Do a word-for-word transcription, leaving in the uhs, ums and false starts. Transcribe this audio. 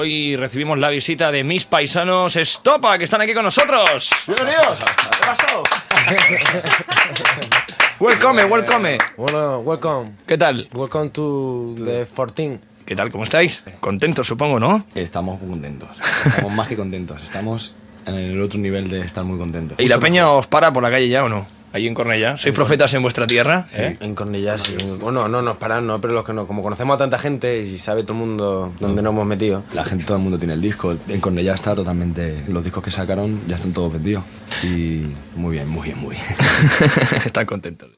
Hoy recibimos la visita de mis paisanos Estopa, que están aquí con nosotros. Bienvenidos. ¿Qué pasó? Welcome, welcome. Bueno, welcome. ¿Qué tal? Welcome to the fourteen. ¿Qué tal? ¿Cómo estáis? Contentos, supongo, ¿no? Estamos muy contentos. Estamos más que contentos. Estamos en el otro nivel de estar muy contentos. ¿Y la peña os para por la calle ya o no? Ahí en Cornellá. ¿Sois profetas en vuestra tierra? Sí. ¿Eh? En Cornellá, sí. Bueno, no nos paran, no, pero los que no, como conocemos a tanta gente y sabe todo el mundo dónde nos hemos metido. La gente, todo el mundo tiene el disco. En Cornellá está totalmente... Los discos que sacaron ya están todos vendidos. Y muy bien, muy bien, muy bien. Están contentos.